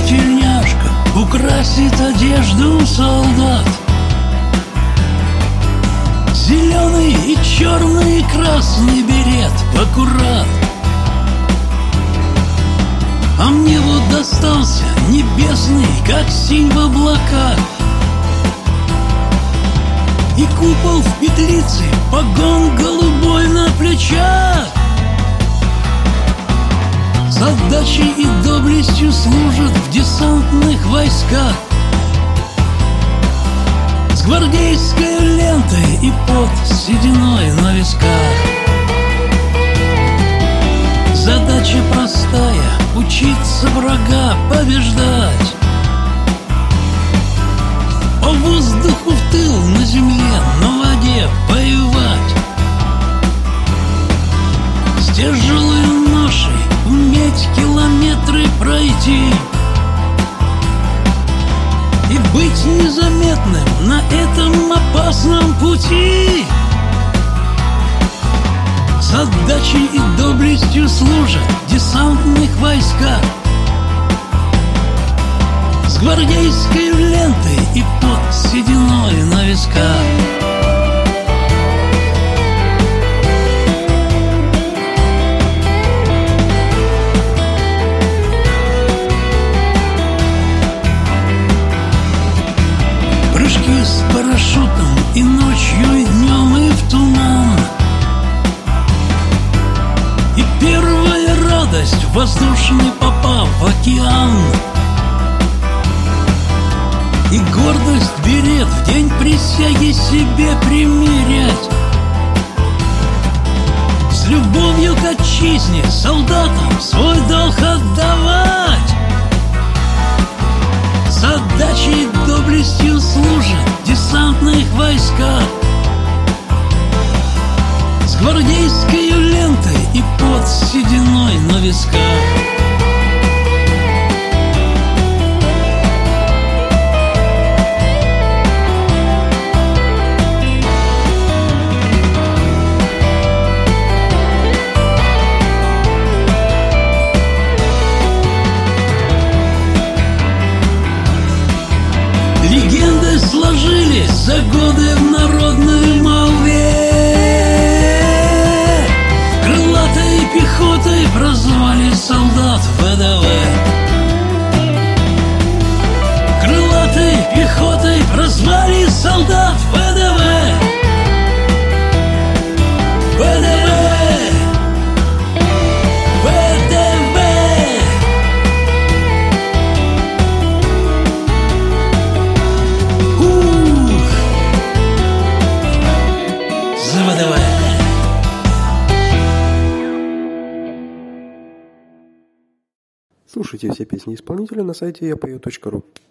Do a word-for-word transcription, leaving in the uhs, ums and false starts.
тельняшка украсит одежду солдат. Зеленый и черный и красный берет аккурат. А мне вот достался небесный, как синь в облаках, и купол в петлице, погон голубой на плечах. С отдачей и доблестью служат в десантных войсках, с гвардейской лентой и под сединой на висках. Задача простая — учиться врага побеждать. По воздуху в тыл, на земле, на воде воевать. С тяжелой ношей уметь километры пройти и быть незаметным на этом опасном пути. С отдачей и доблестью служат в десантных войсках, с гвардейской лентой и под сединой на висках. Прыжки с парашютом и ночью, и днем, и в туман. И первая радость воздушный, попав в океан. И гордость берет в день присяги себе примерять. С любовью к отчизне солдатам свой долг отдавать. С отдачей и доблестью служат в десантных войсках, с гвардейской лентой и под сединой на висках. Легенды сложились за годы в народной молве. Крылатой пехотой прозвали солдат ВДВ. Крылатой пехотой прозвали солдат ВДВ. ВДВ. ВДВ. Ух! За ВДВ. Слушайте все песни исполнителя на сайте я пою точка ру.